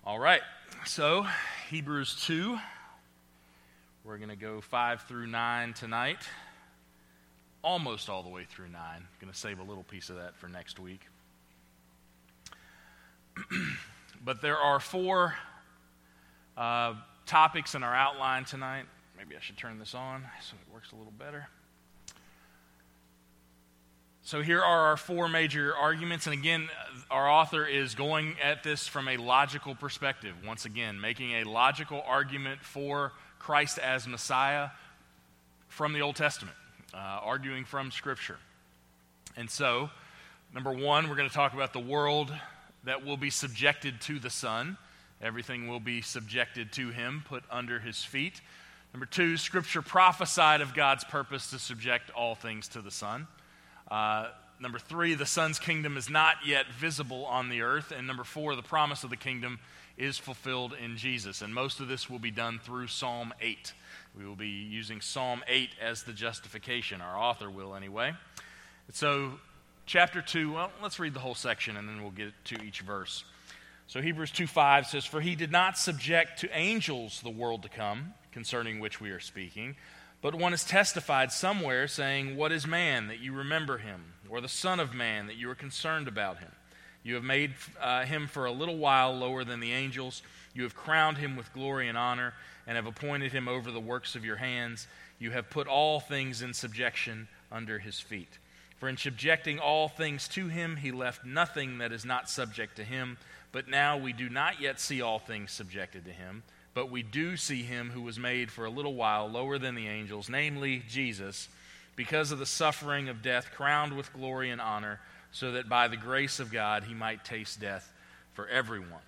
All right, so Hebrews 2, we're going to go 5 through 9 tonight, almost all the way through 9. I'm going to save a little piece of that for next week. But there are 4 topics in our outline tonight. Maybe I should turn this on so it works a little better. So here are our 4 major arguments, and again, our author is going at this from a logical perspective. Once again, making a logical argument for Christ as Messiah from the Old Testament, arguing from Scripture. And so, number 1, we're going to talk about the world that will be subjected to the Son. Everything will be subjected to Him, put under His feet. Number 2, Scripture prophesied of God's purpose to subject all things to the Son. Number 3, the Son's kingdom is not yet visible on the earth. And number 4, the promise of the kingdom is fulfilled in Jesus. And most of this will be done through Psalm 8. We will be using Psalm 8 as the justification. Our author will anyway. So chapter 2, well, let's read the whole section and then we'll get to each verse. So Hebrews 2:5 says, "For he did not subject to angels the world to come, concerning which we are speaking. But one is testified somewhere, saying, 'What is man, that you remember him? Or the son of man, that you are concerned about him? You have made him for a little while lower than the angels. You have crowned him with glory and honor, and have appointed him over the works of your hands. You have put all things in subjection under his feet. For in subjecting all things to him, he left nothing that is not subject to him. But now we do not yet see all things subjected to him. But we do see him who was made for a little while lower than the angels, namely Jesus, because of the suffering of death, crowned with glory and honor, so that by the grace of God he might taste death for everyone.'"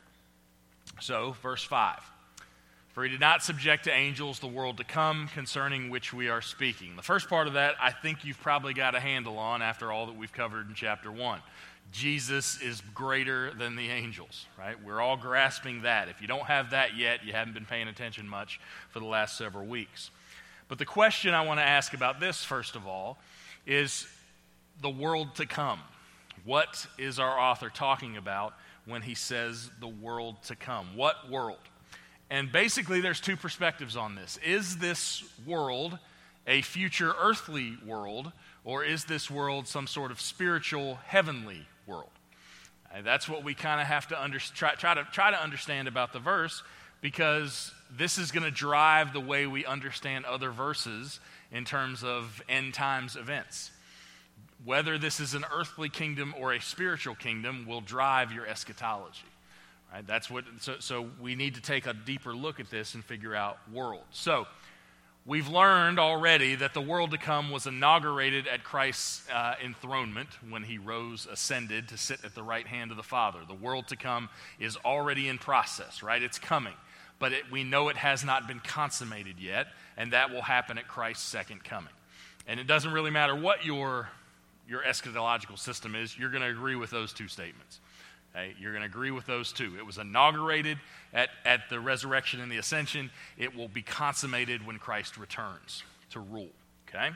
So, verse 5. "For he did not subject to angels the world to come, concerning which we are speaking." The first part of that, I think you've probably got a handle on after all that we've covered in chapter 1. Jesus is greater than the angels, right? We're all grasping that. If you don't have that yet, you haven't been paying attention much for the last several weeks. But the question I want to ask about this, first of all, is the world to come. What is our author talking about when he says the world to come? What world? And basically, there's 2 perspectives on this. Is this world a future earthly world, or is this world some sort of spiritual heavenly world? That's what we kind of have to try to understand about the verse, because this is going to drive the way we understand other verses in terms of end times events. Whether this is an earthly kingdom or a spiritual kingdom will drive your eschatology. Right? That's what. So we need to take a deeper look at this and figure out world. So we've learned already that the world to come was inaugurated at Christ's enthronement when he ascended to sit at the right hand of the Father. The world to come is already in process, right? It's coming. But we know it has not been consummated yet, and that will happen at Christ's second coming. And it doesn't really matter what your eschatological system is, you're going to agree with those 2 statements. Okay? You're going to agree with those 2. It was inaugurated at the resurrection and the ascension. It will be consummated when Christ returns to rule. Okay?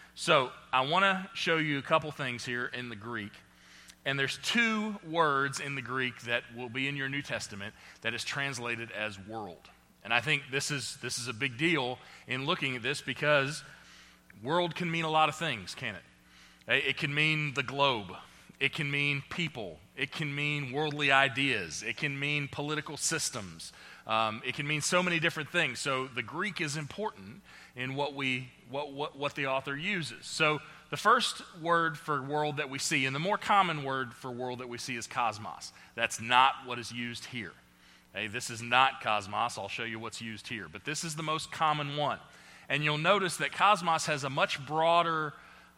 So I want to show you a couple things here in the Greek. And there's 2 words in the Greek that will be in your New Testament that is translated as world. And I think this is a big deal in looking at this, because world can mean a lot of things, can't it? It can mean the globe. It can mean people. It can mean worldly ideas. It can mean political systems. It can mean so many different things. So the Greek is important in what the author uses. So the first word for world that we see, and the more common word for world that we see, is cosmos. That's not what is used here. Okay, this is not cosmos. I'll show you what's used here. But this is the most common one. And you'll notice that cosmos has a much broader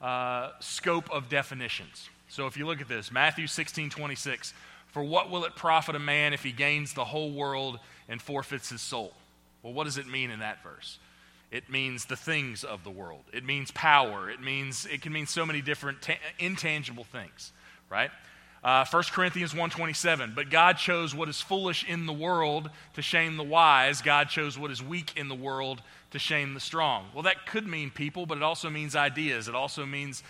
scope of definitions. So if you look at this, Matthew 16:26, "For what will it profit a man if he gains the whole world and forfeits his soul?" Well, what does it mean in that verse? It means the things of the world. It means power. It can mean so many different intangible things, right? 1 Corinthians 1:27, but God chose what is foolish in the world to shame the wise. God chose what is weak in the world to shame the strong. Well, that could mean people, but it also means ideas. It also means,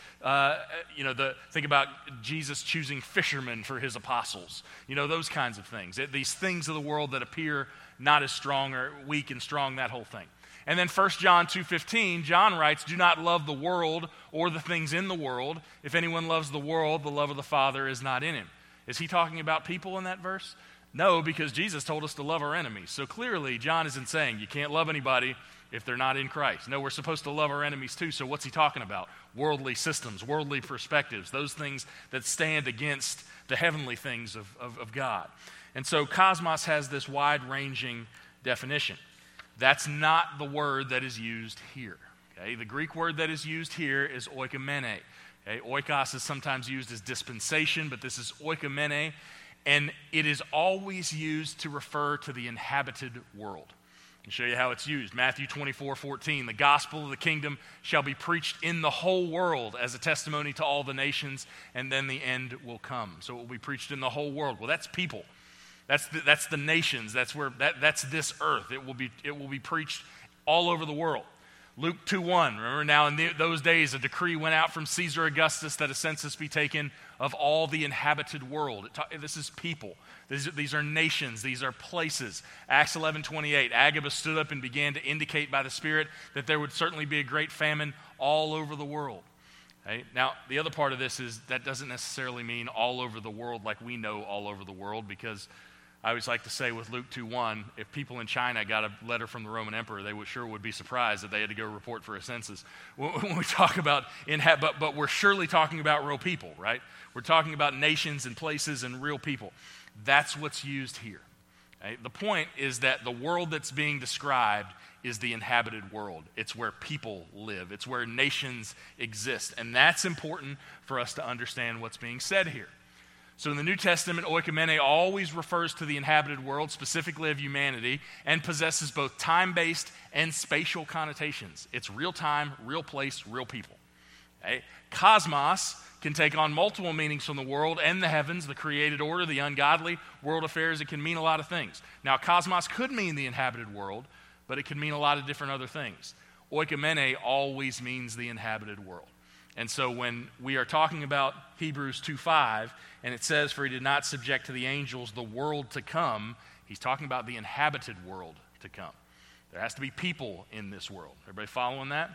think about Jesus choosing fishermen for his apostles. Those kinds of things. These things of the world that appear not as strong or weak and strong, that whole thing. And then 1 John 2:15, John writes, do not love the world or the things in the world. If anyone loves the world, the love of the Father is not in him. Is he talking about people in that verse? No, because Jesus told us to love our enemies. So clearly, John isn't saying you can't love anybody if they're not in Christ. No, we're supposed to love our enemies too. So what's he talking about? Worldly systems, worldly perspectives, those things that stand against the heavenly things of God. And so cosmos has this wide-ranging definition. That's not the word that is used here. Okay? The Greek word that is used here is oikomene. Okay? Oikos is sometimes used as dispensation, but this is oikomene, and it is always used to refer to the inhabited world. I'll show you how it's used. Matthew 24:14, the gospel of the kingdom shall be preached in the whole world as a testimony to all the nations, and then the end will come. So it will be preached in the whole world. Well, that's people. That's the nations. That's this earth. It will be preached all over the world. Luke 2:1. Remember, now in those days a decree went out from Caesar Augustus that a census be taken of all the inhabited world. This is people. These are nations. These are places. Acts 11:28. Agabus stood up and began to indicate by the Spirit that there would certainly be a great famine all over the world. Okay? Now, the other part of this is that doesn't necessarily mean all over the world like we know all over the world, because I always like to say with Luke 2:1, if people in China got a letter from the Roman emperor, they would be surprised that they had to go report for a census. When we talk about, but we're surely talking about real people, right? We're talking about nations and places and real people. That's what's used here. Okay? The point is that the world that's being described is the inhabited world. It's where people live. It's where nations exist. And that's important for us to understand what's being said here. So in the New Testament, oikomene always refers to the inhabited world, specifically of humanity, and possesses both time-based and spatial connotations. It's real time, real place, real people. Okay? Cosmos can take on multiple meanings from the world and the heavens, the created order, the ungodly, world affairs. It can mean a lot of things. Now, cosmos could mean the inhabited world, but it can mean a lot of different other things. Oikomene always means the inhabited world. And so when we are talking about Hebrews 2:5, and it says, for he did not subject to the angels the world to come, he's talking about the inhabited world to come. There has to be people in this world. Everybody following that?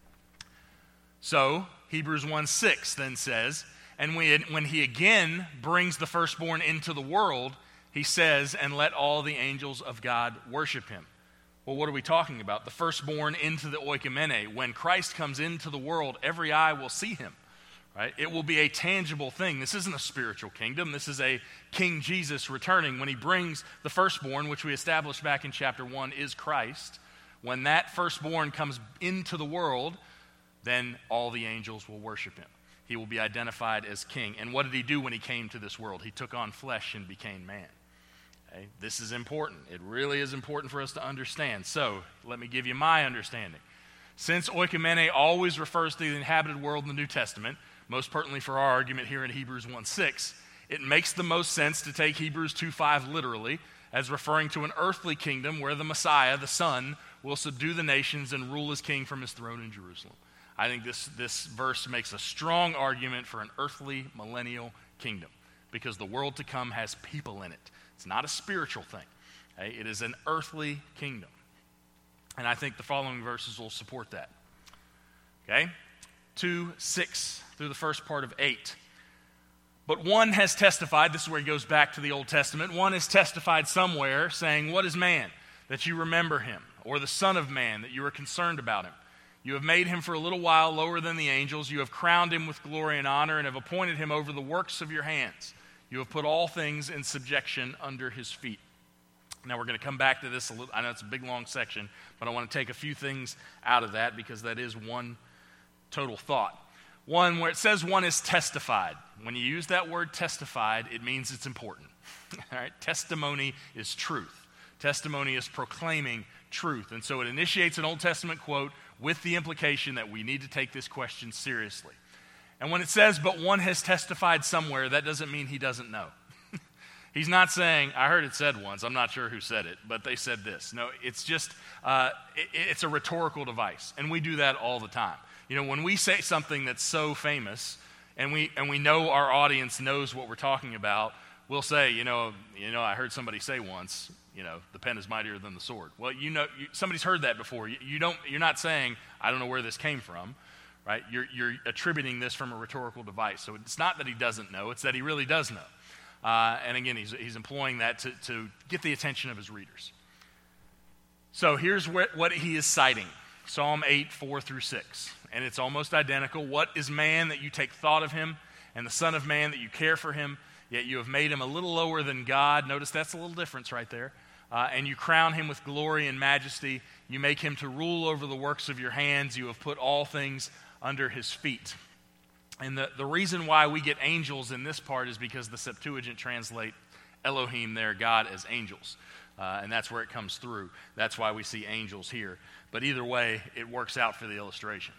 So Hebrews 1:6 then says, and when he again brings the firstborn into the world, he says, and let all the angels of God worship him. Well, what are we talking about? The firstborn into the oikomene. When Christ comes into the world, every eye will see him, right? It will be a tangible thing. This isn't a spiritual kingdom. This is a King Jesus returning. When he brings the firstborn, which we established back in chapter 1, is Christ. When that firstborn comes into the world, then all the angels will worship him. He will be identified as king. And what did he do when he came to this world? He took on flesh and became man. Okay? This is important. It really is important for us to understand. So, let me give you my understanding. Since oikomene always refers to the inhabited world in the New Testament, most pertinently for our argument here in Hebrews 1:6, it makes the most sense to take Hebrews 2:5 literally as referring to an earthly kingdom where the Messiah, the Son, will subdue the nations and rule as king from his throne in Jerusalem. I think this verse makes a strong argument for an earthly millennial kingdom because the world to come has people in it. It's not a spiritual thing. Okay? It is an earthly kingdom. And I think the following verses will support that. Okay? 2:6 through the first part of 8. But one has testified, this is where he goes back to the Old Testament, one has testified somewhere saying, what is man, that you remember him, or the son of man, that you are concerned about him? You have made him for a little while lower than the angels. You have crowned him with glory and honor and have appointed him over the works of your hands. You have put all things in subjection under his feet. Now we're going to come back to this a little. I know it's a big, long section, but I want to take a few things out of that because that is one total thought. One, where it says one is testified. When you use that word testified, it means it's important. All right? Testimony is truth. Testimony is proclaiming truth. And so it initiates an Old Testament quote with the implication that we need to take this question seriously. And when it says, but one has testified somewhere, that doesn't mean he doesn't know. He's not saying, I heard it said once, I'm not sure who said it, but they said this. No, it's just, it's a rhetorical device, and we do that all the time. You know, when we say something that's so famous, and we know our audience knows what we're talking about, we'll say, I heard somebody say once, the pen is mightier than the sword. Well, somebody's heard that before. You're not saying, I don't know where this came from, right? You're attributing this from a rhetorical device. So it's not that he doesn't know, it's that he really does know. And again, he's employing that to get the attention of his readers. So here's what he is citing. Psalm 8, 4 through 6. And it's almost identical. What is man that you take thought of him, and the son of man that you care for him? Yet you have made him a little lower than God. Notice that's a little difference right there. And you crown him with glory and majesty. You make him to rule over the works of your hands. You have put all things under his feet. And the reason why we get angels in this part is because the Septuagint translate Elohim there, God, as angels. And that's where it comes through. That's why we see angels here. But either way, it works out for the illustration.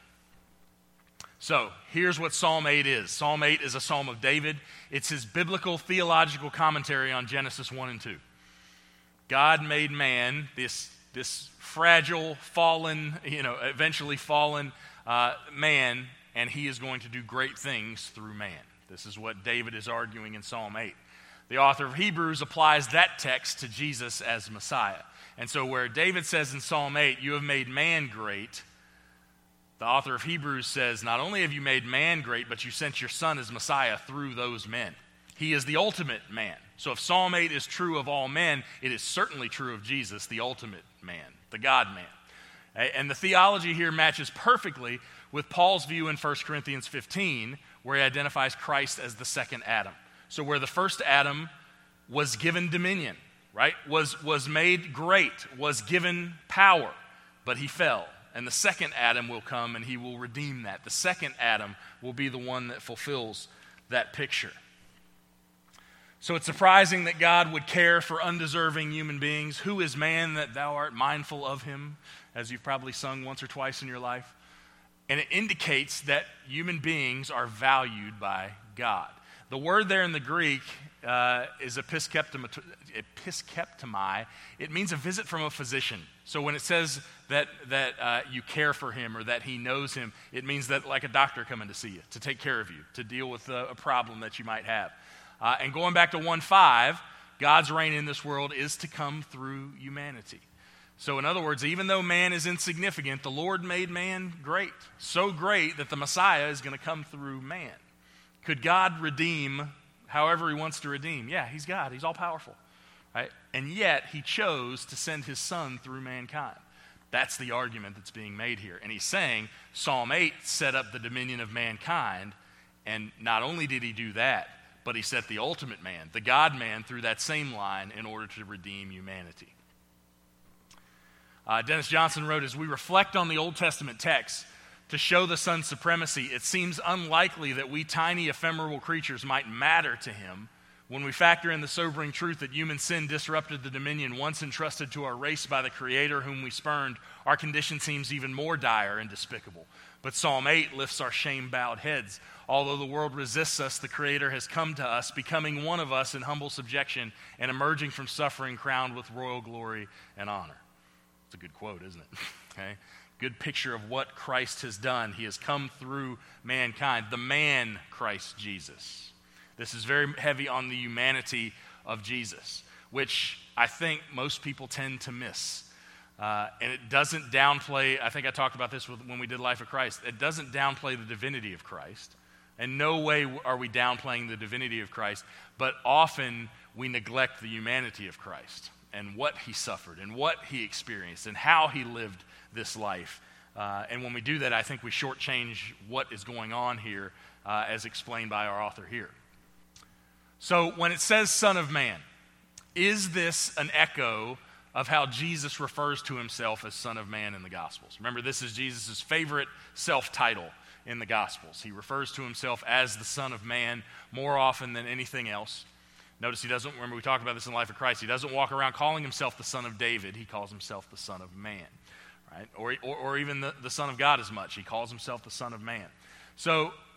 So here's what Psalm 8 is. Psalm 8 is a psalm of David. It's his biblical theological commentary on Genesis 1 and 2. God made man, this fragile, fallen, eventually fallen man, and he is going to do great things through man. This is what David is arguing in Psalm 8. The author of Hebrews applies that text to Jesus as Messiah. And so where David says in Psalm 8, you have made man great, the author of Hebrews says, not only have you made man great, but you sent your son as Messiah through those men. He is the ultimate man. So if Psalm 8 is true of all men, it is certainly true of Jesus, the ultimate man, the God-man. And the theology here matches perfectly with Paul's view in 1 Corinthians 15, where he identifies Christ as the second Adam. So where the first Adam was given dominion, right, was made great, was given power, but he fell. And the second Adam will come and he will redeem that. The second Adam will be the one that fulfills that picture. So it's surprising that God would care for undeserving human beings. Who is man that thou art mindful of him, as you've probably sung once or twice in your life? And it indicates that human beings are valued by God. The word there in the Greek is episkeptomai. It means a visit from a physician. So when it says that you care for him or that he knows him, it means that like a doctor coming to see you, to take care of you, to deal with a problem that you might have. And going back to 1:5, God's reign in this world is to come through humanity. So in other words, even though man is insignificant, the Lord made man great. So great that the Messiah is going to come through man. Could God redeem however he wants to redeem? Yeah, he's God. He's all powerful. Right? And yet he chose to send his son through mankind. That's the argument that's being made here. And he's saying Psalm 8 set up the dominion of mankind. And not only did he do that, but he set the ultimate man, the God-man, through that same line in order to redeem humanity. Dennis Johnson wrote, as we reflect on the Old Testament text to show the Son's supremacy, it seems unlikely that we tiny ephemeral creatures might matter to him when we factor in the sobering truth that human sin disrupted the dominion once entrusted to our race by the Creator whom we spurned. Our condition seems even more dire and despicable. But Psalm 8 lifts our shame-bowed heads. Although the world resists us, the Creator has come to us, becoming one of us in humble subjection and emerging from suffering crowned with royal glory and honor. It's a good quote, isn't it? Okay? Good picture of what Christ has done. He has come through mankind, the man Christ Jesus. This is very heavy on the humanity of Jesus, which I think most people tend to miss. And it doesn't downplay, I think I talked about this when we did Life of Christ, it doesn't downplay the divinity of Christ. In no way are we downplaying the divinity of Christ, but often we neglect the humanity of Christ and what he suffered and what he experienced and how he lived this life. And when we do that, I think we shortchange what is going on here as explained by our author here. So when it says Son of Man, is this an echo of how Jesus refers to himself as Son of Man in the Gospels? Remember, this is Jesus' favorite self-title in the Gospels. He refers to himself as the Son of Man more often than anything else. Notice he doesn't, remember we talked about this in Life of Christ, he doesn't walk around calling himself the Son of David, he calls himself the Son of Man, right? Or even the Son of God as much, he calls himself the Son of Man. So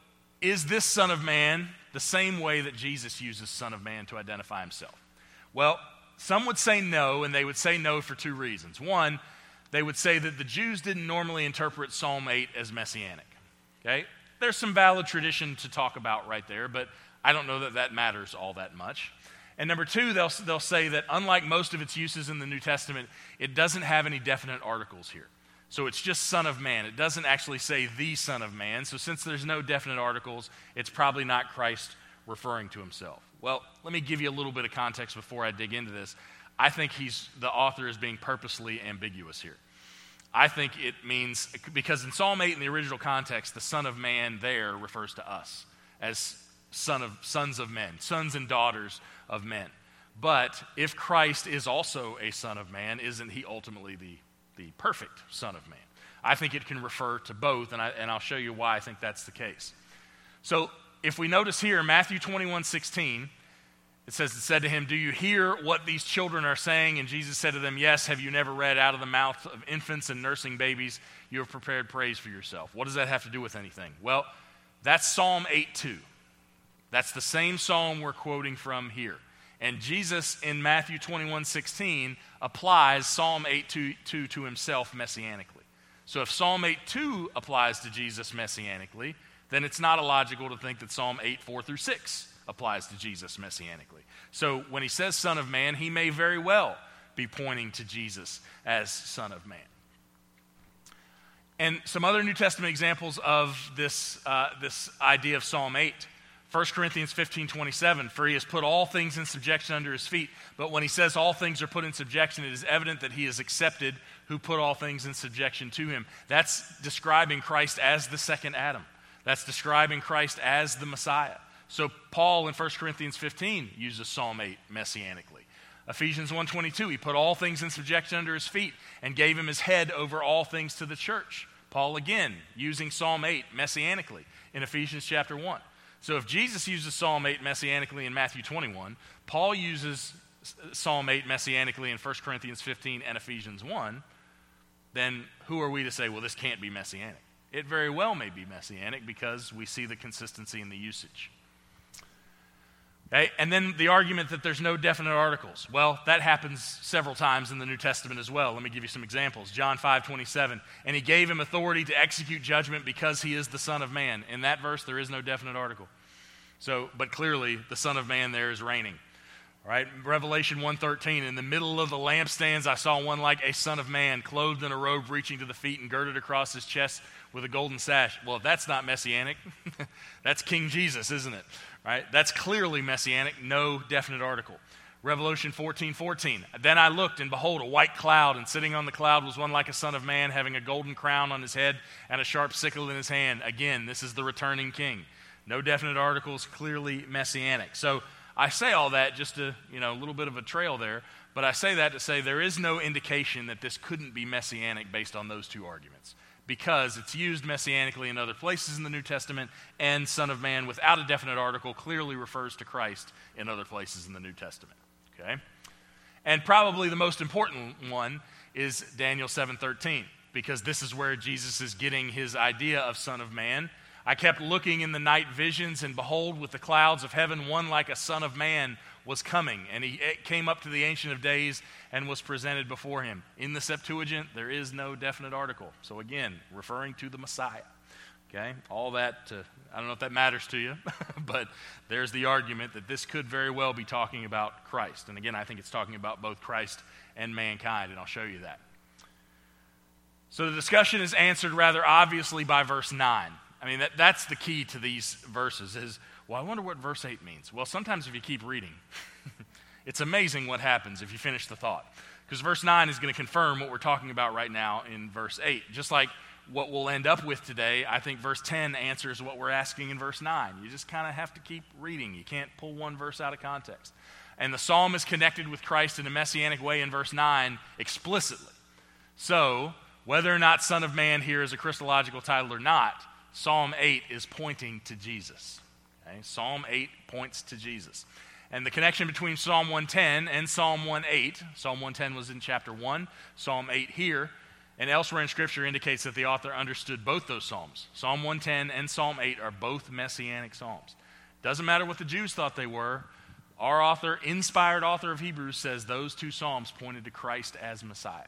is this Son of Man the same way that Jesus uses Son of Man to identify himself? Well, some would say no, and they would say no for two reasons. One, they would say that the Jews didn't normally interpret Psalm 8 as messianic. Okay? There's some valid tradition to talk about right there, but I don't know that that matters all that much. And number two, they'll say that unlike most of its uses in the New Testament, it doesn't have any definite articles here. So it's just Son of Man. It doesn't actually say the Son of Man. So since there's no definite articles, it's probably not Christ referring to himself. Well, let me give you a little bit of context before I dig into this. I think the author is being purposely ambiguous here. I think it means, because in Psalm 8 in the original context, the Son of Man there refers to us as sons of men, sons and daughters of men. But if Christ is also a Son of Man, isn't he ultimately the perfect Son of Man? I think it can refer to both, and I'll show you why I think that's the case. So if we notice here, Matthew 21:16, it said to him, "Do you hear what these children are saying?" And Jesus said to them, "Yes, have you never read, out of the mouth of infants and nursing babies, you have prepared praise for yourself?" What does that have to do with anything? Well, that's Psalm 8:2. That's the same psalm we're quoting from here. And Jesus in Matthew 21:16 applies Psalm 8:2 to himself messianically. So if Psalm 8:2 applies to Jesus messianically, then it's not illogical to think that Psalm 8:4-6 applies to Jesus messianically. So when he says Son of Man, he may very well be pointing to Jesus as Son of Man. And some other New Testament examples of this idea of Psalm 8. 1 Corinthians 15:27, "For he has put all things in subjection under his feet." But when he says all things are put in subjection, it is evident that he is accepted who put all things in subjection to him. That's describing Christ as the second Adam. That's describing Christ as the Messiah. So Paul in 1 Corinthians 15 uses Psalm 8 messianically. Ephesians 1:22, he put all things in subjection under his feet and gave him his head over all things to the church. Paul again using Psalm 8 messianically in Ephesians chapter 1. So if Jesus uses Psalm 8 messianically in Matthew 21, Paul uses Psalm 8 messianically in 1 Corinthians 15 and Ephesians 1, then who are we to say, well, this can't be messianic? It very well may be messianic because we see the consistency in the usage. Okay? And then the argument that there's no definite articles. Well, that happens several times in the New Testament as well. Let me give you some examples. John 5:27, "And he gave him authority to execute judgment because he is the Son of Man." In that verse, there is no definite article. So, but clearly, the Son of Man there is reigning. All right? Revelation 1:13, "In the middle of the lampstands, I saw one like a son of man, clothed in a robe reaching to the feet and girded across his chest with a golden sash." Well, if that's not messianic, that's King Jesus, isn't it? Right? That's clearly messianic, no definite article. Revelation 14:14, "Then I looked, and behold, a white cloud, and sitting on the cloud was one like a son of man, having a golden crown on his head and a sharp sickle in his hand." Again, this is the returning king. No definite articles, clearly messianic. So I say all that just to, a little bit of a trail there, but I say that to say there is no indication that this couldn't be messianic based on those two arguments, because it's used messianically in other places in the New Testament, and Son of Man without a definite article clearly refers to Christ in other places in the New Testament. Okay? And probably the most important one is Daniel 7:13, because this is where Jesus is getting his idea of Son of Man. "I kept looking in the night visions, and behold, with the clouds of heaven, one like a son of man was coming. And he came up to the Ancient of Days and was presented before him." In the Septuagint, there is no definite article. So again, referring to the Messiah. Okay? All that, I don't know if that matters to you, but there's the argument that this could very well be talking about Christ. And again, I think it's talking about both Christ and mankind, and I'll show you that. So the discussion is answered rather obviously by verse 9. I mean, that's the key to these verses is, well, I wonder what verse 8 means. Well, sometimes if you keep reading, it's amazing what happens if you finish the thought. Because verse 9 is going to confirm what we're talking about right now in verse 8. Just like what we'll end up with today, I think verse 10 answers what we're asking in verse 9. You just kind of have to keep reading. You can't pull one verse out of context. And the psalm is connected with Christ in a messianic way in verse 9 explicitly. So, whether or not Son of Man here is a Christological title or not, Psalm 8 is pointing to Jesus. Okay? Psalm 8 points to Jesus. And the connection between Psalm 110 and Psalm 1:8, Psalm 110 was in chapter 1, Psalm 8 here, And elsewhere in Scripture indicates that the author understood both those psalms. Psalm 110 and Psalm 8 are both messianic psalms. Doesn't matter what the Jews thought they were. Our author, inspired author of Hebrews, says those two psalms pointed to Christ as Messiah.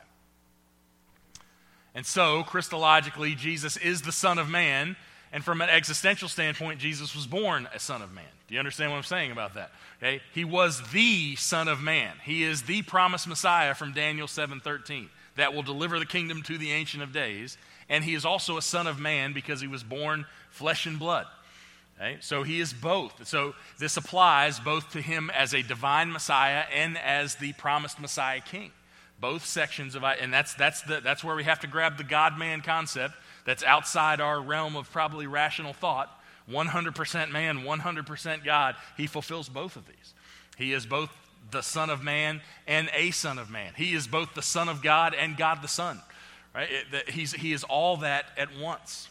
And so, Christologically, Jesus is the Son of Man, and from an existential standpoint, Jesus was born a Son of Man. Do you understand what I'm saying about that? Okay? He was the Son of Man. He is the promised Messiah from Daniel 7:13 that will deliver the kingdom to the Ancient of Days, and he is also a Son of Man because he was born flesh and blood. Okay? So he is both. So this applies both to him as a divine Messiah and as the promised Messiah King. Both sections of, and that's where we have to grab the God-man concept that's outside our realm of probably rational thought. 100% man, 100% God. He fulfills both of these. He is both the Son of Man and a Son of Man. He is both the Son of God and God the Son. Right? He is all that at once.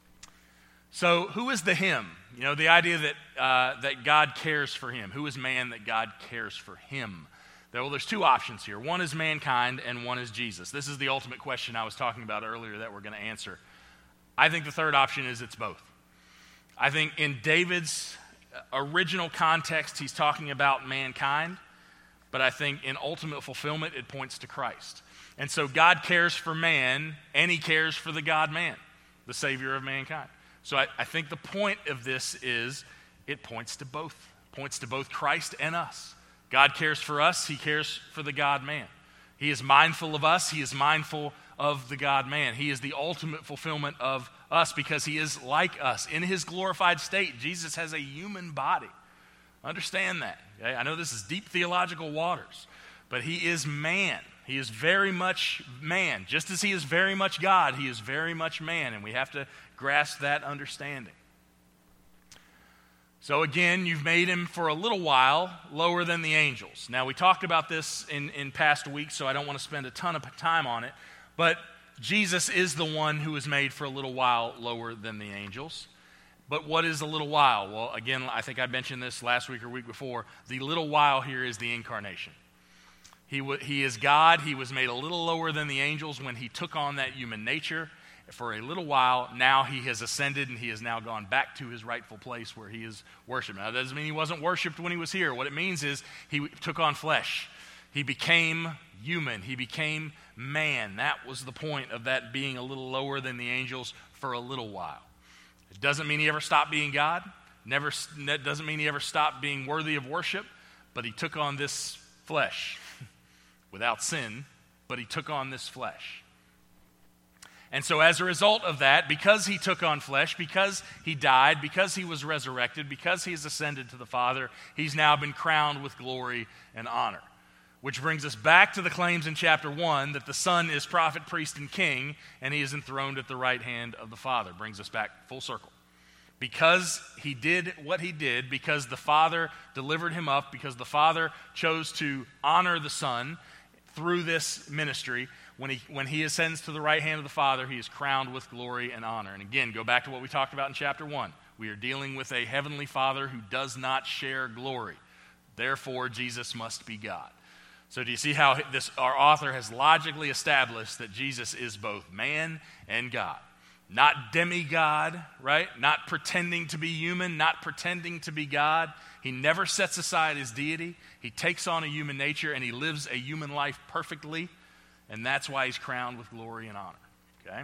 So who is the him? You know, the idea that God cares for him. Who is man that God cares for him? Well, there's two options here. One is mankind and one is Jesus. This is the ultimate question I was talking about earlier that we're going to answer. I think the third option is it's both. I think in David's original context, he's talking about mankind, but I think in ultimate fulfillment, it points to Christ. And so God cares for man, and he cares for the God-man, the Savior of mankind. So I think the point of this is it points to both. It points to both Christ and us. God cares for us, he cares for the God-man. He is mindful of us, he is mindful of the God-man. He is the ultimate fulfillment of us because he is like us. In his glorified state, Jesus has a human body. Understand that. Okay? I know this is deep theological waters, but he is man. He is very much man. Just as he is very much God, he is very much man, and we have to grasp that understanding. So again, you've made him for a little while lower than the angels. Now, we talked about this in past weeks, so I don't want to spend a ton of time on it, but Jesus is the one who is made for a little while lower than the angels. But what is a little while? Well, again, I think I mentioned this last week or week before. The little while here is the incarnation. He is God. He was made a little lower than the angels when he took on that human nature. For a little while, now he has ascended and he has now gone back to his rightful place where he is worshipped. Now, that doesn't mean he wasn't worshipped when he was here. What it means is he took on flesh. He became human. He became man. That was the point of that being a little lower than the angels for a little while. It doesn't mean he ever stopped being God. That doesn't mean he ever stopped being worthy of worship, but he took on this flesh without sin, but he took on this flesh. And so as a result of that, because he took on flesh, because he died, because he was resurrected, because he has ascended to the Father, he's now been crowned with glory and honor. Which brings us back to the claims in chapter 1 that the Son is prophet, priest, and king, and he is enthroned at the right hand of the Father. Brings us back full circle. Because he did what he did, because the Father delivered him up, because the Father chose to honor the Son through this ministry, when he ascends to the right hand of the Father, he is crowned with glory and honor. And again, go back to what we talked about in chapter 1. We are dealing with a heavenly Father who does not share glory. Therefore, Jesus must be God. So do you see how our author has logically established that Jesus is both man and God? Not demigod, right? Not pretending to be human, not pretending to be God. He never sets aside his deity. He takes on a human nature and he lives a human life perfectly. And that's why he's crowned with glory and honor. Okay?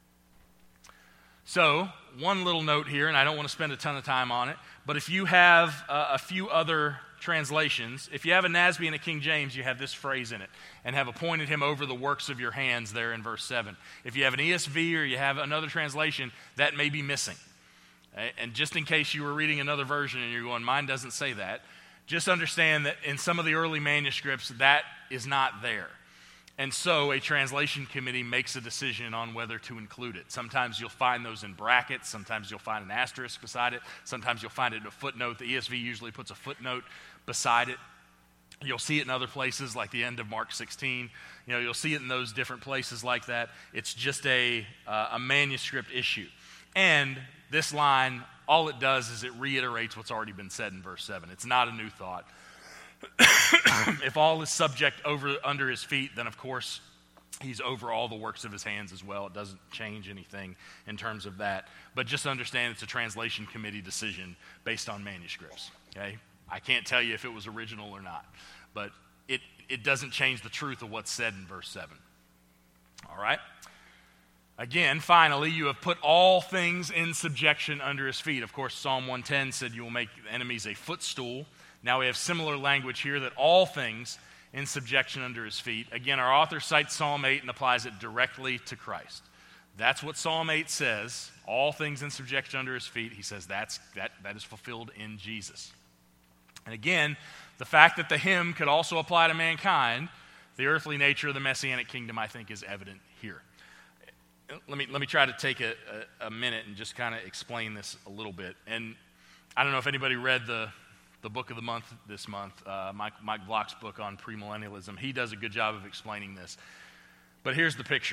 So, one little note here, and I don't want to spend a ton of time on it, but if you have a few other translations, if you have a NASB and a King James, you have this phrase in it, and have appointed him over the works of your hands there in verse 7. If you have an ESV or you have another translation, that may be missing. Okay? And just in case you were reading another version and you're going, mine doesn't say that, just understand that in some of the early manuscripts, that is not there. And so a translation committee makes a decision on whether to include it. Sometimes you'll find those in brackets. Sometimes you'll find an asterisk beside it. Sometimes you'll find it in a footnote. The ESV usually puts a footnote beside it. You'll see it in other places like the end of Mark 16. You know, you'll see it in those different places like that. It's just a manuscript issue. And this line, all it does is it reiterates what's already been said in verse 7. It's not a new thought. If all is subject under his feet, then of course He's over all the works of his hands as well. It doesn't change anything in terms of that. But just understand it's a translation committee decision based on manuscripts, okay? I can't tell you if it was original or not, but it doesn't change the truth of what's said in verse 7. All right? Again, finally, you have put all things in subjection under his feet. Of course, Psalm 110 said you will make enemies a footstool. Now we have similar language here that all things in subjection under his feet. Again, our author cites Psalm 8 and applies it directly to Christ. That's what Psalm 8 says, all things in subjection under his feet. He says that is fulfilled in Jesus. And again, the fact that the hymn could also apply to mankind, the earthly nature of the Messianic kingdom, I think is evident here. Let me try to take a minute and just kind of explain this a little bit. And I don't know if anybody read the book of the month this month, Mike Block's book on premillennialism. He does a good job of explaining this. But here's the picture.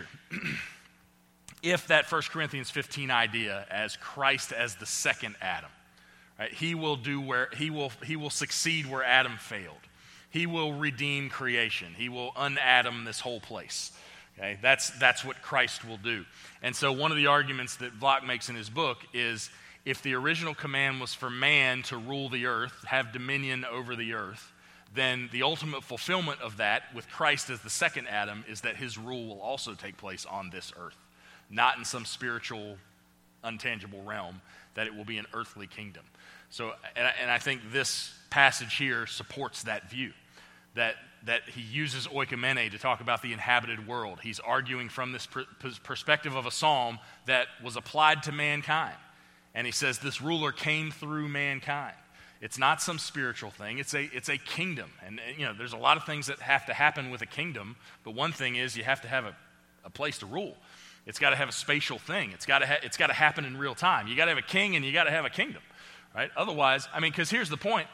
If that 1 Corinthians 15 idea as Christ as the second Adam, right, he will succeed where Adam failed. He will redeem creation. He will un-Adam this whole place. Okay, that's what Christ will do. And so one of the arguments that Block makes in his book is if the original command was for man to rule the earth, have dominion over the earth, then the ultimate fulfillment of that with Christ as the second Adam is that his rule will also take place on this earth, not in some spiritual, untangible realm, that it will be an earthly kingdom. So, and I think this passage here supports that view, that he uses oikomene to talk about the inhabited world. He's arguing from this perspective of a psalm that was applied to mankind. And he says this ruler came through mankind. It's not some spiritual thing. It's a kingdom. And there's a lot of things that have to happen with a kingdom, but one thing is you have to have a place to rule. It's got to have a spatial thing. It's got to happen in real time. You got to have a king and you got to have a kingdom, right? Otherwise, because here's the point.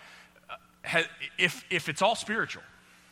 If it's all spiritual,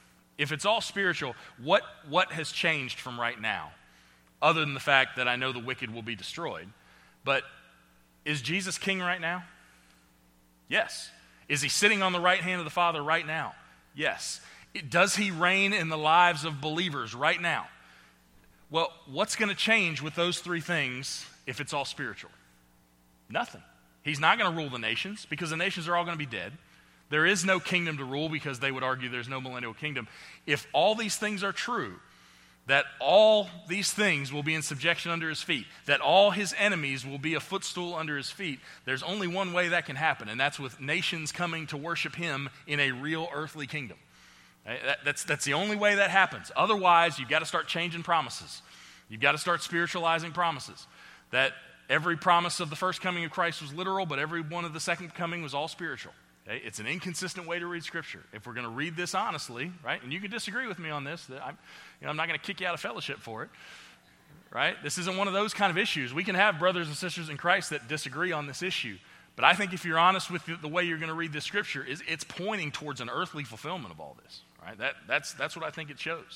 what has changed from right now, other than the fact that I know the wicked will be destroyed? But is Jesus king right now? Yes. Is he sitting on the right hand of the Father right now? Yes. Does he reign in the lives of believers right now? Well, what's going to change with those three things if it's all spiritual? Nothing. He's not going to rule the nations because the nations are all going to be dead. There is no kingdom to rule because they would argue there's no millennial kingdom. If all these things are true, that all these things will be in subjection under his feet, that all his enemies will be a footstool under his feet, there's only one way that can happen, and that's with nations coming to worship him in a real earthly kingdom. That's the only way that happens. Otherwise, you've got to start changing promises. You've got to start spiritualizing promises. That every promise of the first coming of Christ was literal, but every one of the second coming was all spiritual. Okay? It's an inconsistent way to read Scripture. If we're going to read this honestly, right, and you can disagree with me on this, I'm not going to kick you out of fellowship for it, right? This isn't one of those kind of issues. We can have brothers and sisters in Christ that disagree on this issue, but I think if you're honest with the way you're going to read this Scripture, it's pointing towards an earthly fulfillment of all this, right? That's what I think it shows.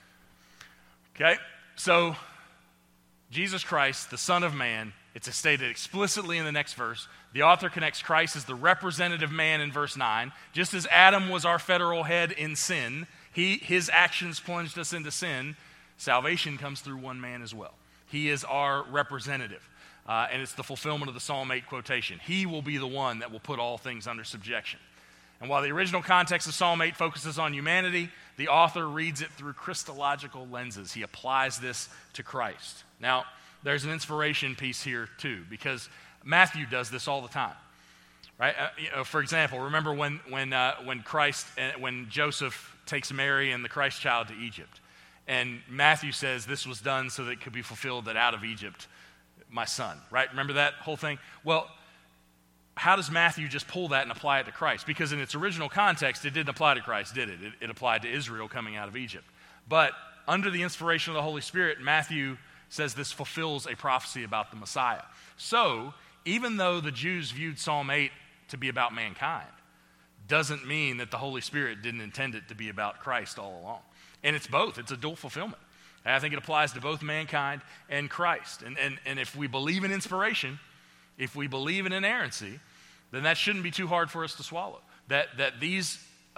Okay, so Jesus Christ, the Son of Man, it's stated explicitly in the next verse. The author connects Christ as the representative man in verse 9. Just as Adam was our federal head in sin, his actions plunged us into sin, salvation comes through one man as well. He is our representative. And it's the fulfillment of the Psalm 8 quotation. He will be the one that will put all things under subjection. And while the original context of Psalm 8 focuses on humanity, the author reads it through Christological lenses. He applies this to Christ. Now, there's an inspiration piece here too, because Matthew does this all the time, right? For example, remember when Joseph takes Mary and the Christ child to Egypt, and Matthew says this was done so that it could be fulfilled that out of Egypt, my son, right? Remember that whole thing? Well, how does Matthew just pull that and apply it to Christ? Because in its original context, it didn't apply to Christ, did it? It applied to Israel coming out of Egypt. But under the inspiration of the Holy Spirit, Matthew says this fulfills a prophecy about the Messiah. So, even though the Jews viewed Psalm 8 to be about mankind, doesn't mean that the Holy Spirit didn't intend it to be about Christ all along. And it's both. It's a dual fulfillment. And I think it applies to both mankind and Christ. And if we believe in inspiration, if we believe in inerrancy, then that shouldn't be too hard for us to swallow. That these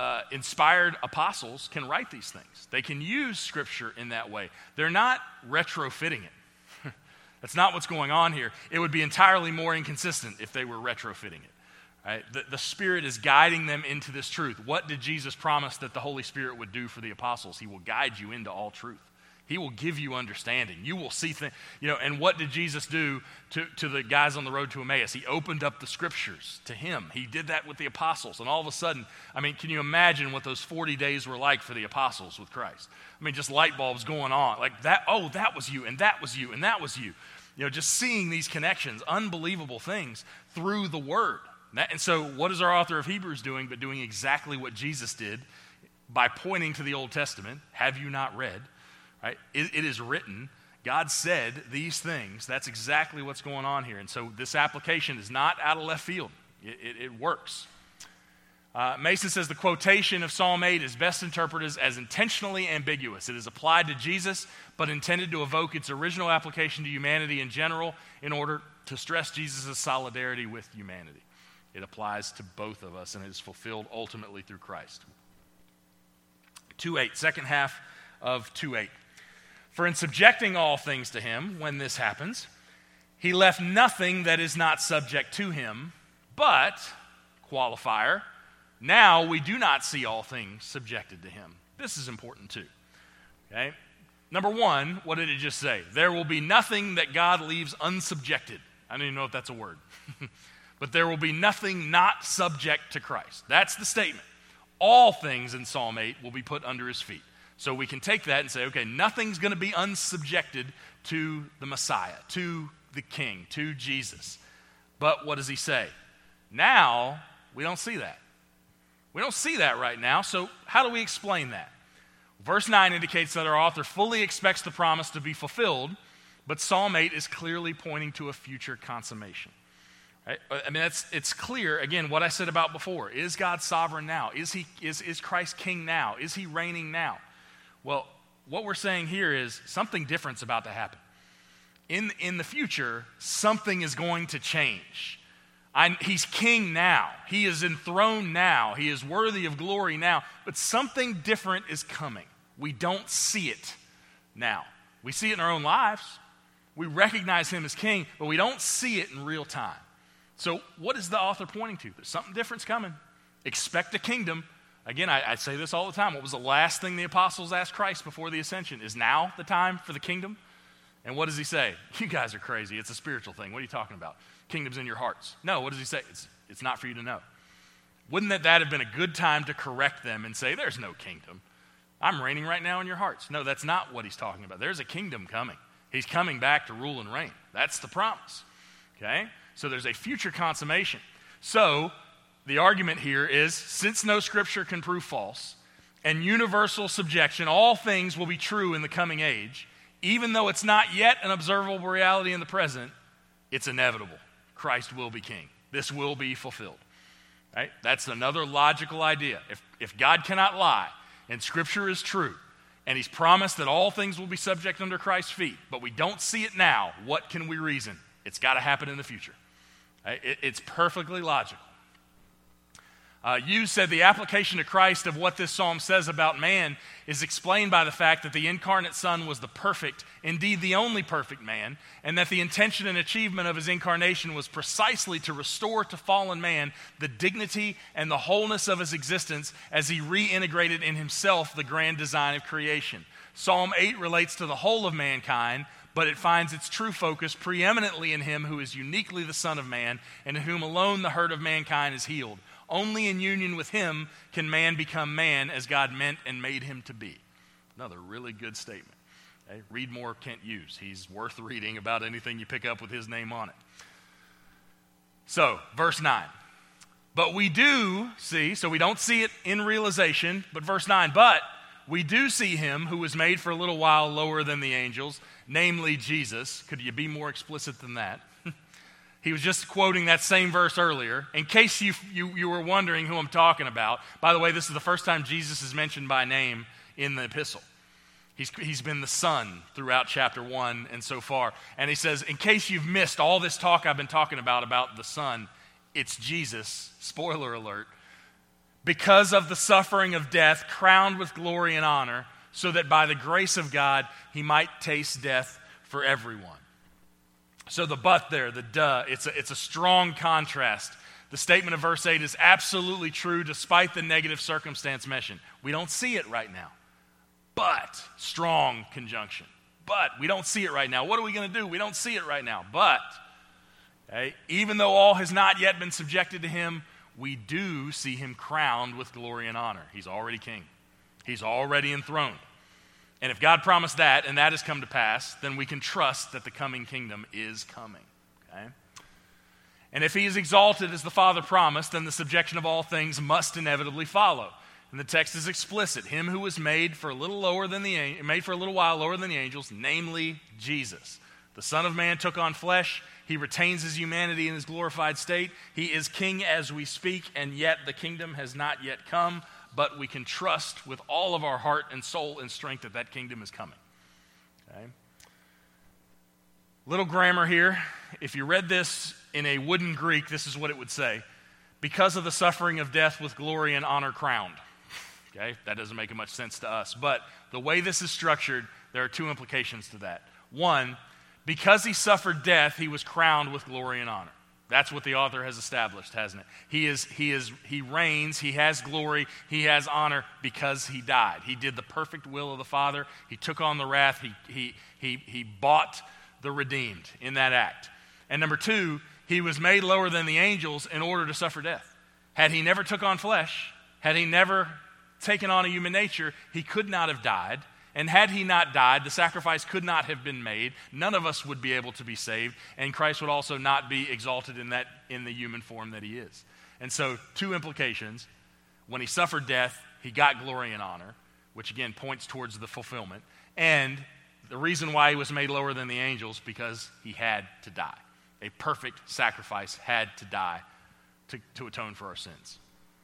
inspired apostles can write these things. They can use Scripture in that way. They're not retrofitting it. That's not what's going on here. It would be entirely more inconsistent if they were retrofitting it. Right? The Spirit is guiding them into this truth. What did Jesus promise that the Holy Spirit would do for the apostles? He will guide you into all truth. He will give you understanding. You will see things, and what did Jesus do to the guys on the road to Emmaus? He opened up the Scriptures to him. He did that with the apostles. And all of a sudden, can you imagine what those 40 days were like for the apostles with Christ? Just light bulbs going on. Like that, that was you, and that was you, and that was you. Just seeing these connections, unbelievable things through the Word. And so what is our author of Hebrews doing but doing exactly what Jesus did by pointing to the Old Testament? Have you not read? Right? It is written. God said these things. That's exactly what's going on here. And so this application is not out of left field. It works. Mason says the quotation of Psalm 8 is best interpreted as intentionally ambiguous. It is applied to Jesus, but intended to evoke its original application to humanity in general in order to stress Jesus' solidarity with humanity. It applies to both of us, and it is fulfilled ultimately through Christ. 2:8, second half of 2:8. For in subjecting all things to him, when this happens, he left nothing that is not subject to him, but, qualifier, now we do not see all things subjected to him. This is important too. Okay? Number one, what did it just say? There will be nothing that God leaves unsubjected. I don't even know if that's a word. But there will be nothing not subject to Christ. That's the statement. All things in Psalm 8 will be put under his feet. So we can take that and say, okay, nothing's going to be unsubjected to the Messiah, to the King, to Jesus. But what does he say? Now, we don't see that. We don't see that right now, so how do we explain that? Verse 9 indicates that our author fully expects the promise to be fulfilled, but Psalm 8 is clearly pointing to a future consummation. Right? It's clear, again, what I said about before. Is God sovereign now? Is Christ king now? Is he reigning now? Well, what we're saying here is something different's about to happen. In the future, something is going to change. He's king now. He is enthroned now. He is worthy of glory now. But something different is coming. We don't see it now. We see it in our own lives. We recognize him as king, but we don't see it in real time. So what is the author pointing to? There's something different's coming. Expect a kingdom. Again, I say this all the time. What was the last thing the apostles asked Christ before the ascension? Is now the time for the kingdom? And what does he say? You guys are crazy. It's a spiritual thing. What are you talking about? Kingdom's in your hearts. No, what does he say? It's not for you to know. Wouldn't that have been a good time to correct them and say, there's no kingdom. I'm reigning right now in your hearts. No, that's not what he's talking about. There's a kingdom coming. He's coming back to rule and reign. That's the promise. Okay? So there's a future consummation. So the argument here is, since no scripture can prove false, and universal subjection, all things will be true in the coming age, even though it's not yet an observable reality in the present, it's inevitable. Christ will be king. This will be fulfilled. Right? That's another logical idea. If God cannot lie, and scripture is true, and he's promised that all things will be subject under Christ's feet, but we don't see it now, what can we reason? It's got to happen in the future. Right? It's perfectly logical. You said the application to Christ of what this psalm says about man is explained by the fact that the incarnate Son was the perfect, indeed the only perfect man, and that the intention and achievement of his incarnation was precisely to restore to fallen man the dignity and the wholeness of his existence as he reintegrated in himself the grand design of creation. Psalm 8 relates to the whole of mankind, but it finds its true focus preeminently in him who is uniquely the Son of Man, and in whom alone the hurt of mankind is healed. Only in union with him can man become man as God meant and made him to be. Another really good statement. Okay? Read more Kent Hughes. He's worth reading about anything you pick up with his name on it. So, verse 9. But we do see, so we don't see it in realization, but verse 9, but we do see him who was made for a little while lower than the angels, namely Jesus. Could you be more explicit than that? He was just quoting that same verse earlier. In case you were wondering who I'm talking about, by the way, this is the first time Jesus is mentioned by name in the epistle. He's been the Son throughout chapter 1 and so far. And he says, in case you've missed all this talk I've been talking about the Son, it's Jesus, spoiler alert. because of the suffering of death, crowned with glory and honor, so that by the grace of God he might taste death for everyone. So the but there, the duh, it's a strong contrast. The statement of verse 8 is absolutely true despite the negative circumstance mentioned. We don't see it right now. But, strong conjunction. But, we don't see it right now. What are we going to do? We don't see it right now. But, okay, even though all has not yet been subjected to him, we do see him crowned with glory and honor. He's already king. He's already enthroned. And if God promised that, and that has come to pass, then we can trust that the coming kingdom is coming. Okay? And if he is exalted as the Father promised, then the subjection of all things must inevitably follow. And the text is explicit. Him who was made for a little while lower than the angels, namely Jesus. The Son of Man took on flesh. He retains his humanity in his glorified state. He is king as we speak, and yet the kingdom has not yet come. But we can trust with all of our heart and soul and strength that that kingdom is coming. Okay? Little grammar here. If you read this in a wooden Greek, this is what it would say. Because of the suffering of death with glory and honor crowned. Okay? That doesn't make much sense to us. But the way this is structured, there are two implications to that. One, because he suffered death, he was crowned with glory and honor. That's what the author has established, hasn't it? He reigns, he has glory, he has honor because he died. He did the perfect will of the Father. He took on the wrath. He bought the redeemed in that act. And number two, he was made lower than the angels in order to suffer death. Had he never took on flesh, had he never taken on a human nature, he could not have died. And had he not died, the sacrifice could not have been made. None of us would be able to be saved, and Christ would also not be exalted in the human form that he is. And so, two implications. When he suffered death, he got glory and honor, which again points towards the fulfillment. And the reason why he was made lower than the angels, because he had to die. A perfect sacrifice had to die to atone for our sins.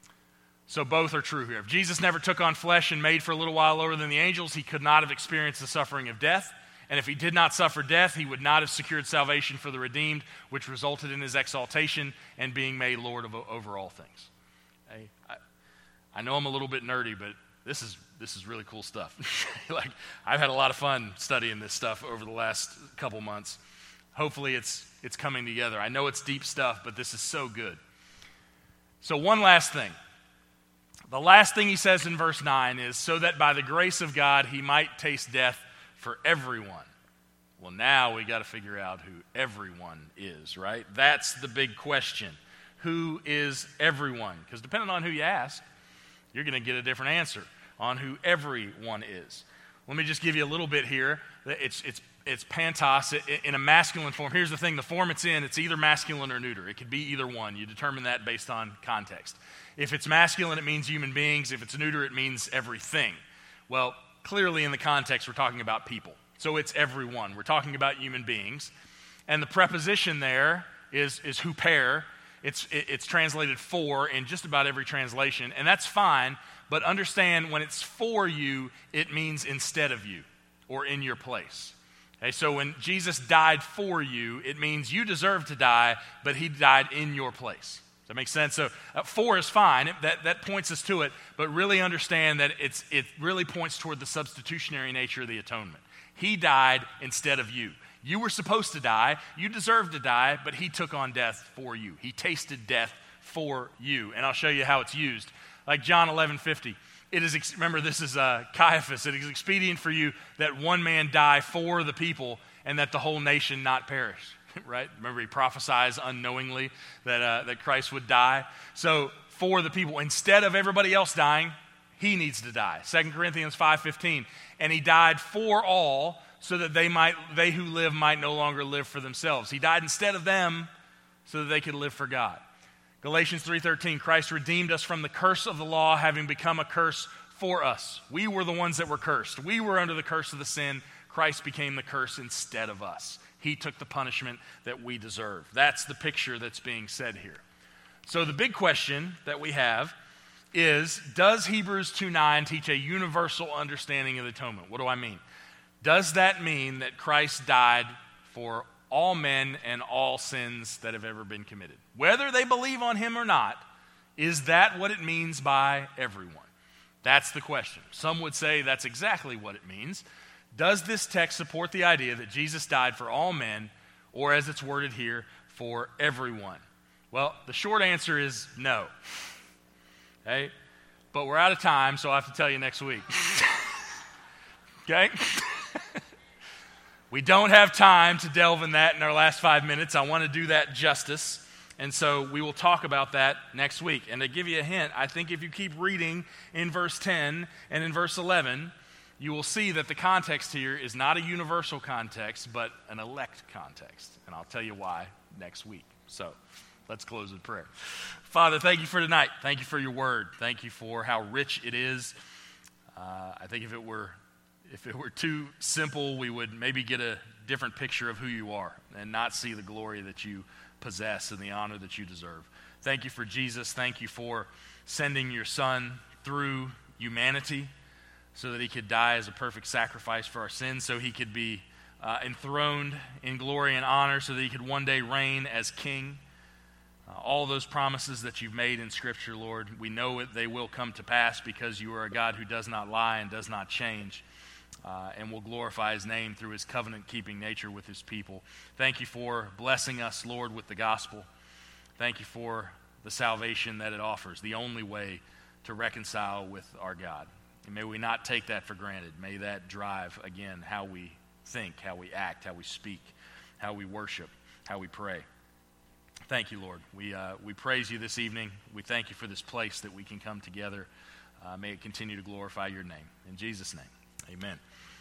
So both are true here. If Jesus never took on flesh and made for a little while lower than the angels, he could not have experienced the suffering of death. And if he did not suffer death, he would not have secured salvation for the redeemed, which resulted in his exaltation and being made Lord over all things. Hey, I know I'm a little bit nerdy, but this is really cool stuff. Like, I've had a lot of fun studying this stuff over the last couple months. Hopefully it's coming together. I know it's deep stuff, but this is so good. So one last thing. The last thing he says in verse 9 is, so that by the grace of God he might taste death for everyone. Well, now we got to figure out who everyone is, right? That's the big question. Who is everyone? Because depending on who you ask, you're going to get a different answer on who everyone is. Let me just give you a little bit here. It's pantos in a masculine form. Here's the thing, the form it's in, it's either masculine or neuter. It could be either one. You determine that based on context. If it's masculine, it means human beings. If it's neuter, it means everything. Well, clearly in the context, we're talking about people. So it's everyone. We're talking about human beings. And the preposition there is huper. It's translated for in just about every translation, and that's fine, but understand when it's for you, it means instead of you or in your place. Okay, so when Jesus died for you, it means you deserve to die, but he died in your place. Does that make sense? So for is fine. That points us to it, but really understand that it really points toward the substitutionary nature of the atonement. He died instead of you. You were supposed to die. You deserved to die, but he took on death for you. He tasted death for you. And I'll show you how it's used. Like John 11:50. Remember, this is Caiaphas. It is expedient for you that one man die for the people and that the whole nation not perish. Right? Remember, he prophesies unknowingly that Christ would die. So for the people, instead of everybody else dying, he needs to die. 2 Corinthians 5:15. And he died for all, so that they who live might no longer live for themselves. He died instead of them, so that they could live for God. Galatians 3:13. Christ redeemed us from the curse of the law, having become a curse for us. We were the ones that were cursed. We were under the curse of the sin. Christ became the curse instead of us. He took the punishment that we deserve. That's the picture that's being said here. So the big question that we have is, does Hebrews 2:9 teach a universal understanding of the atonement? What do I mean? Does that mean that Christ died for all men and all sins that have ever been committed? Whether they believe on him or not, Is that what it means by everyone? That's the question. Some would say that's exactly what it means. Does this text support the idea that Jesus died for all men, or as it's worded here, for everyone? Well, the short answer is no. Okay? But we're out of time, so I'll have to tell you next week. Okay? We don't have time to delve in that in our last 5 minutes. I want to do that justice. And so we will talk about that next week. And to give you a hint, I think if you keep reading in verse 10 and in verse 11, you will see that the context here is not a universal context, but an elect context. And I'll tell you why next week. So let's close with prayer. Father, thank you for tonight. Thank you for your word. Thank you for how rich it is. I think if it were too simple, we would maybe get a different picture of who you are and not see the glory that you possess and the honor that you deserve. Thank you for Jesus. Thank you for sending your Son through humanity so that he could die as a perfect sacrifice for our sins, so he could be enthroned in glory and honor, so that he could one day reign as king. All those promises that you've made in Scripture, Lord, we know they will come to pass because you are a God who does not lie and does not change. And will glorify his name through his covenant-keeping nature with his people. Thank you for blessing us, Lord, with the gospel. Thank you for the salvation that it offers, the only way to reconcile with our God. And may we not take that for granted. May that drive, again, how we think, how we act, how we speak, how we worship, how we pray. Thank you, Lord. We praise you this evening. We thank you for this place that we can come together. May it continue to glorify your name. In Jesus' name, amen.